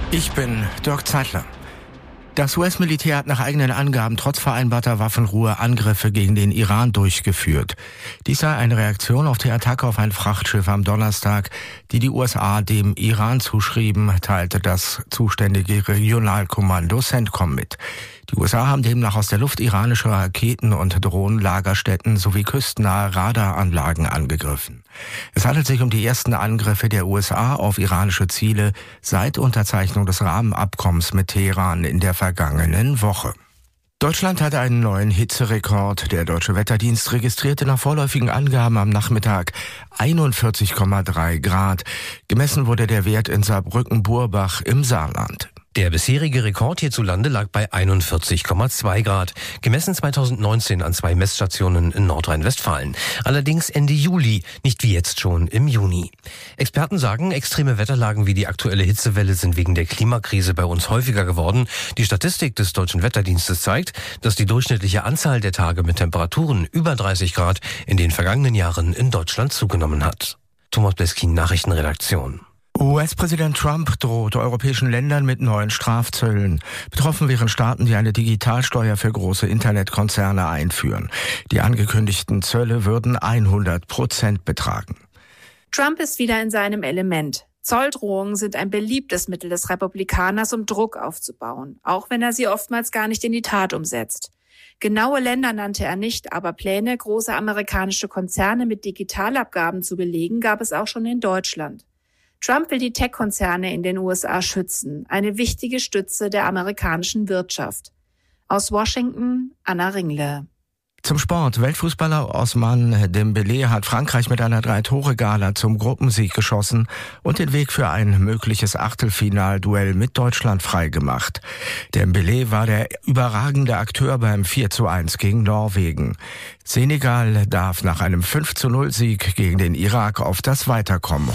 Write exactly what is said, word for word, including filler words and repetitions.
Ich bin Dirk Zeitler. Das U S-Militär hat nach eigenen Angaben trotz vereinbarter Waffenruhe Angriffe gegen den Iran durchgeführt. Dies sei eine Reaktion auf die Attacke auf ein Frachtschiff am Donnerstag, die die U S A dem Iran zuschrieben, teilte das zuständige Regionalkommando CENTCOM mit. Die U S A haben demnach aus der Luft iranische Raketen- und Drohnenlagerstätten sowie küstennahe Radaranlagen angegriffen. Es handelt sich um die ersten Angriffe der U S A auf iranische Ziele seit Unterzeichnung des Rahmenabkommens mit Teheran in der vergangenen Woche. Deutschland hatte einen neuen Hitzerekord. Der Deutsche Wetterdienst registrierte nach vorläufigen Angaben am Nachmittag einundvierzig Komma drei Grad. Gemessen wurde der Wert in Saarbrücken-Burbach im Saarland. Der bisherige Rekord hierzulande lag bei einundvierzig Komma zwei Grad, gemessen zweitausendneunzehn an zwei Messstationen in Nordrhein-Westfalen. Allerdings Ende Juli, nicht wie jetzt schon im Juni. Experten sagen, extreme Wetterlagen wie die aktuelle Hitzewelle sind wegen der Klimakrise bei uns häufiger geworden. Die Statistik des Deutschen Wetterdienstes zeigt, dass die durchschnittliche Anzahl der Tage mit Temperaturen über dreißig Grad in den vergangenen Jahren in Deutschland zugenommen hat. Thomas Bleskin, Nachrichtenredaktion. U S-Präsident Trump droht europäischen Ländern mit neuen Strafzöllen. Betroffen wären Staaten, die eine Digitalsteuer für große Internetkonzerne einführen. Die angekündigten Zölle würden hundert Prozent betragen. Trump ist wieder in seinem Element. Zolldrohungen sind ein beliebtes Mittel des Republikaners, um Druck aufzubauen, auch wenn er sie oftmals gar nicht in die Tat umsetzt. Genaue Länder nannte er nicht, aber Pläne, große amerikanische Konzerne mit Digitalabgaben zu belegen, gab es auch schon in Deutschland. Trump will die Tech-Konzerne in den U S A schützen, eine wichtige Stütze der amerikanischen Wirtschaft. Aus Washington, Anna Ringle. Zum Sport. Weltfußballer Ousmane Dembélé hat Frankreich mit einer Drei-Tore-Gala zum Gruppensieg geschossen und den Weg für ein mögliches Achtelfinalduell mit Deutschland freigemacht. Dembélé war der überragende Akteur beim vier zu eins gegen Norwegen. Senegal darf nach einem fünf zu null Sieg gegen den Irak auf das Weiterkommen